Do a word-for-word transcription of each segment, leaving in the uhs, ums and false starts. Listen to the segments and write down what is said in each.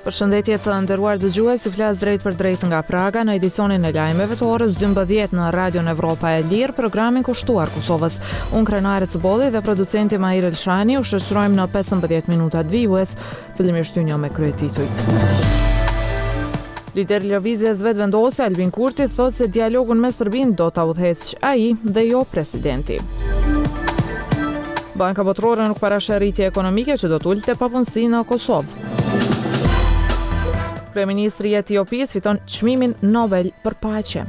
Përshëndetje të nderuar dëgjues, ju flas drejt për drejt nga Praga në edicionin e lajmeve të orës dymbëdhjetë në Radion Evropa e Lirë, programin kushtuar Kosovës. Unë Krenare Cëbolli dhe producenti Mahir Elshani u shoqërojmë në pesëmbëdhjetë minutat vijues, fillimisht ju njoh me kryetitujt. Lideri i lëvizjes vetëvendose Albin Kurti thotë se dialogun me Serbinë do ta udhëheqë ai dhe jo presidenti. Banka Botërore nuk parashë rritje ekonomike që do të ulte papunësi në Kosovë. Kryeministri i Etiopisë fiton çmimin Nobel për paqe.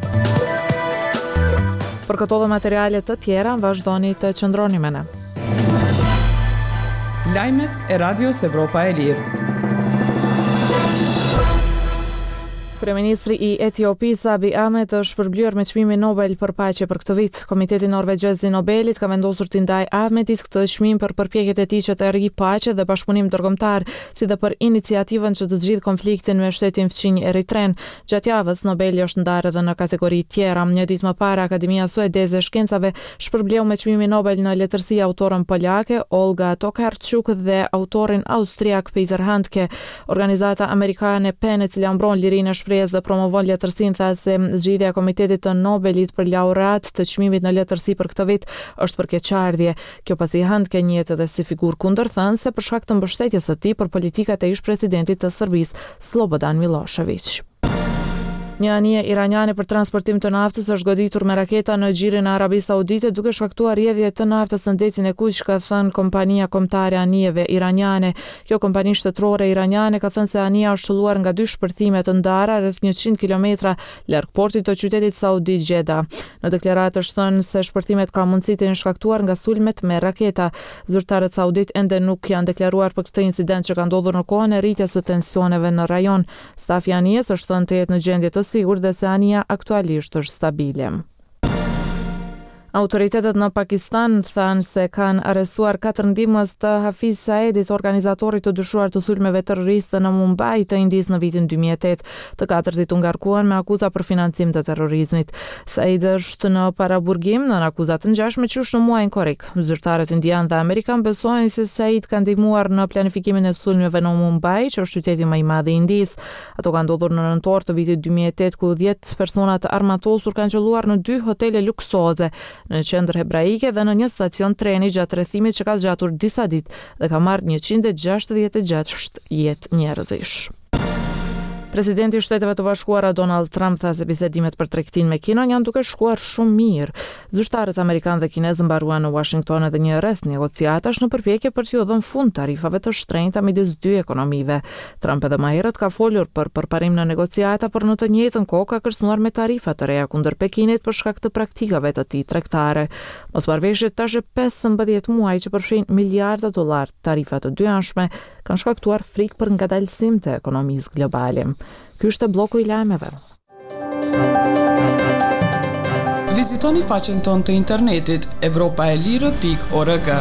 Për këto dhe materiale të tjera, vazhdoni të qëndroni me ne. Lajmet e Radios Evropa e Lirë. Kryeministri i Etiopisë Abiy Ahmed është shpërblyer me çmimin Nobel për paqe për këtë vit. Komiteti norvegjez i Nobelit ka vendosur t'i ndajë Ahmedit këtë çmim për përpjekjet e tij që të rrijë paqe dhe bashkëpunim ndërkombëtar, si dhe për iniciativën që të zgjidhë konfliktin me shtetin fqinj Eritren. Gjatë javës Nobeli është ndarë edhe në kategori tjera. Një ditë më parë Akademia Suedeze e Shkencave shpërbleu me çmimin Nobel në letërsi autorën polake Olga Tokarczuk dhe autorin austriak Peter Handke. Organizata amerikane PEN, e cila mbron lirinë e dhe promovon letërsinë, tha se zgjidhja e Komitetit të Nobelit për laureat të çmimit në letërsi për këtë vit është për keqardhje. Kjo pasi Handke njihet edhe si figurë kundërthënëse për shkak të mbështetjes së tij për politikat e ish-presidentit të Serbisë Slobodan Milošević. Një anije iraniane për transportim të naftës është goditur me raketa në xhirin e Arabisë Saudite duke shkaktuar rrjedhje të naftës në detin e Kuq, ka thënë kompania kombëtare e anijeve iraniane. Kjo kompani shtetërore iraniane ka thënë se anija është shëlluar nga dy shpërthime të ndara rreth njëqind kilometra larg portit të qytetit saudi Jeddah. Në deklaratë është thënë se shpërthimet ka mundësi të jenë shkaktuar nga sulmet me raketa. Zyrtarët saudit ende nuk janë deklaruar për këtë incident që ka ndodhur në kohën e rritjes së tensioneve në rajon. Stafi i anijes është thënë të jetë në gjendje të sigur dhe se anija aktualisht është stabile. Autoritetet në Pakistan thanë se kanë arrestuar katër ndihmues të Hafiz Saedit, organizatorit të dyshuar të sulmeve terroriste në Mumbai të Indisë në vitin dy mijë e tetë. Të katërt u ngarkuan me akuza për financim të terrorizmit. Said është në paraburgim në akuza të ngjashme qysh në muajin korrik. Zyrtarët indian dhe amerikan besojnë se Said ka ndihmuar në planifikimin e sulmeve në Mumbai, që është qyteti më i madh i Indisë. Ato kanë ndodhur në nëntor të vitit dy mijë e tetë, ku dhjetë persona të armatosur kanë qelluar në dy hotele luksoze në qendër hebraike dhe në një stacion treni gjatë rrethimit që ka zgjatur disa ditë dhe ka marrë njëqind e gjashtëdhjetë e gjashtë jetë njerëzish. Presidenti i Shteteve të Bashkuara Donald Trump tha se bisedimet për tregtinë me Kinën janë duke shkuar shumë mirë. Zyrtarët amerikanë dhe kinezë mbaruan në Washington edhe një rreth negociatash në përpjekje për t'u dhënë fund tarifave të shtrenjta midis dy ekonomive. Trump edhe më herët ka folur për përparim në negociata, por në të njëjtën kohë ka kërcënuar me tarifa të reja kundër Pekinit për shkak të praktikave të tij tregtare. Mosmarrëveshjet tash e pesëmbëdhjetë muaj që përfshin miliarda dollar tarifa të dyanshme kanë shkaktuar frikë për ngadalësim të ekonomisë globale. Ky është bloku i lajmeve. Vizitoni faqen tonë të internetit evropaelire pikë org.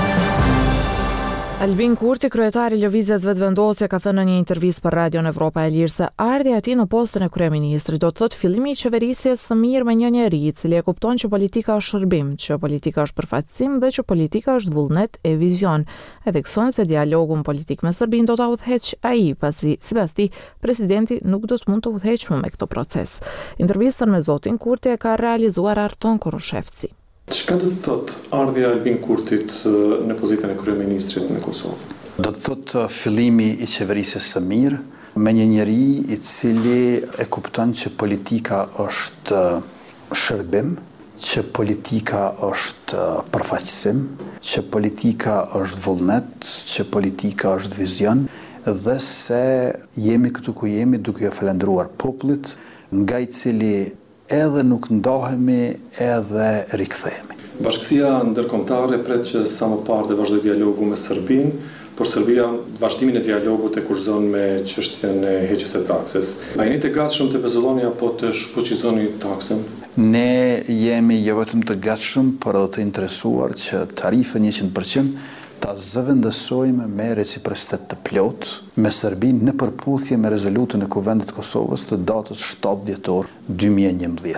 Albin Kurti, kryetari i lëvizjes vetëvendosje, ka thënë në një intervistë për Radion Evropa e Lirë se ardhja e tij në postën e kryeministrit do të thotë fillimi i qeverisjes së mirë me një njeri i cili e kupton që politika është shërbim, që politika është përfaqësim dhe që politika është vullnet e vizion. Edhe kësojnë se dialogun politik me Serbinë do ta udhëheqë ai, pasi sipas tij presidenti nuk do të mund të udhëheqë me këtë proces. Intervistën me zotin Kurti e ka realizuar Arton Kurushevci. Çka do të thotë ardhja e Albin Kurtit në pozitën e kryeministrit në Kosovë? Do të thotë fillimi i qeverisjes së mirë me një njeri i cili e kupton që politika është shërbim, që politika është përfaqësim, që politika është vullnet, që politika është vizion dhe se jemi këtu ku jemi duke u falendruar popullit, nga i cili edhe nuk ndohemi edhe rikthehemi. Bashkësia ndërkombëtare pret që sa më parë të vazhdojë dialogu me Serbinë, por Serbia vazhdimin e dialogut e kurrizon me çështjen e heqjes së takses. A jeni të gatshëm të pezulloni apo të shfuqizoni taksën? Ne jemi jo vetëm të gatshëm, por edhe të interesuar që tarifën njëqind përqind ta zëvendësojmë me reciprocitet të plot me Serbinë në përputhje me rezolutën e Kuvendit të Kosovës të datës shtatë dhjetor dy mijë e njëmbëdhjetë.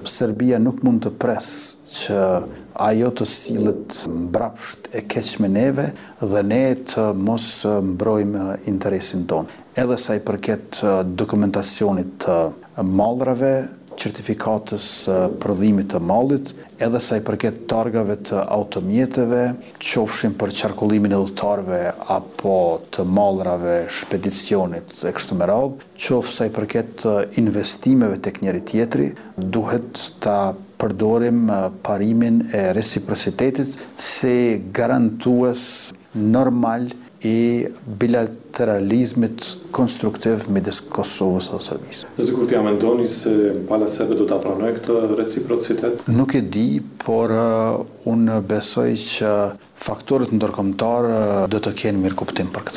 Serbia nuk mund të presë që ajo të sillet mbrapsht e keq me neve dhe ne të mos mbrojmë interesin tonë. Edhe sa i përket dokumentacionit të mallrave, certifikatës prodhimit të mallit, edhe sa i përket targave të automjeteve, qofshin për qarkullimin e udhëtarëve apo të mallrave shpedicionit e kështu me radhë, qoftë sa i përket investimeve tek njëri tjetri, duhet ta përdorim parimin e reciprocitetit si garantues normal i bilateralizmit konstruktiv midis Kosovës dhe Serbisë. Zoti Kurti, a mendoni se pala serbe do ta pranojë këtë reciprocitet? Nuk e di, por uh, unë besoj që faktorët ndërkombëtar uh, do të kenë mirë kuptim për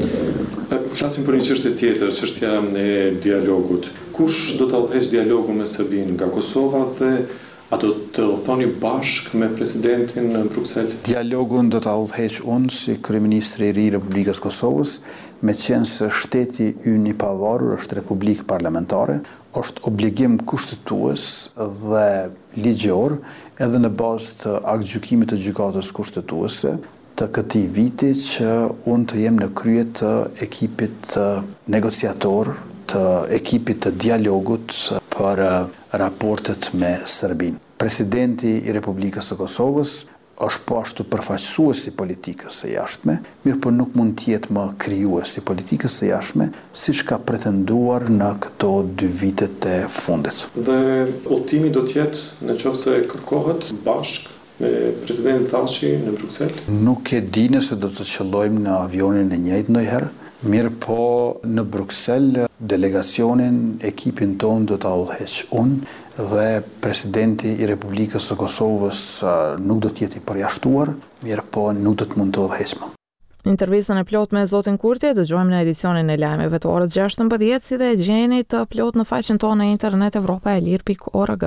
këtë. Flasim për një çështje tjetër, çështja e dialogut. Kush do ta udhëheqë dialogun me Serbinë nga Kosova dhe a do të thoni bashk me presidentin në Bruksel? Dialogun do ta udhëheq unë si kryeministri i ri i Republikës Kosovës, me qenë se shteti ynë i pavarur është republikë parlamentare, është obligim kushtetues dhe ligjor, edhe në bazë të aktgjykimit të gjykatës kushtetuese të këtij viti, që unë të jem në krye të ekipit të negociator, të ekipit të dialogut për raportet me Serbinë. Presidenti i Republikës së Kosovës është po ashtu përfaqësues i politikës së jashtme, mirë po nuk mund të jetë më krijues i politikës së jashtme, siç ka pretenduar në këto dy vitet e fundit. Dhe udhëtimi do të jetë në qoftë se kërkohet bashk me president Thaçi në Bruksel? Nuk e di nëse do të qëllojmë në avionin e njëjtë ndonjëherë. Mirë po në Bruksel, delegacionin, ekipin tonë do të udhëheq unë dhe presidenti i Republikës së Kosovës nuk do të jetë i përjashtuar, mirë po nuk do të mund të udhëheqmë. Intervistën e plot me zotin Kurti dëgjojmë në edicionin e lajmeve të orës gjashtëmbëdhjetë, si dhe e gjeni të plot në faqen tonë në internet evropa e lirë pikë org.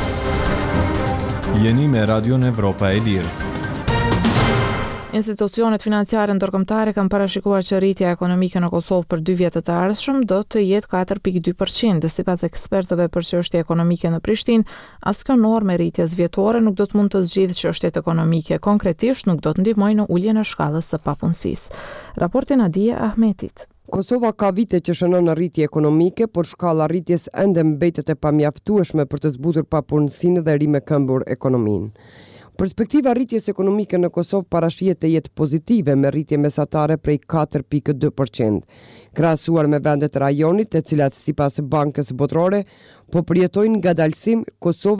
Jeni me Radion Evropa e Lirë. Institucionet financiare ndërkombëtare kanë parashikuar që rritja ekonomike në Kosovë për dy vjetët të ardhshëm do të jetë katër pikë dy përqind, dhe sipas ekspertëve për çështje ekonomike në Prishtinë, as kjo normë rritjes vjetore nuk do të mund të zgjidhë çështjet ekonomike, konkretisht nuk do të ndihmojë në uljen e shkallës së papunësisë. Raporti Nadia Ahmetit. Kosova ka vite që shënon në rritje ekonomike, por shkalla rritjes ende mbetet e pamjaftueshme për të zbutur papunësinë dhe rime këmbur ekonominë. Perspektiva rritjes ekonomike në Kosovë parashihet të jetë pozitive, me rritje mesatare prej katër pikë dy përqind. Krahasuar me vendet e rajonit, të cilat sipas Bankës Botërore po përjetojnë ngadalësim, Kosova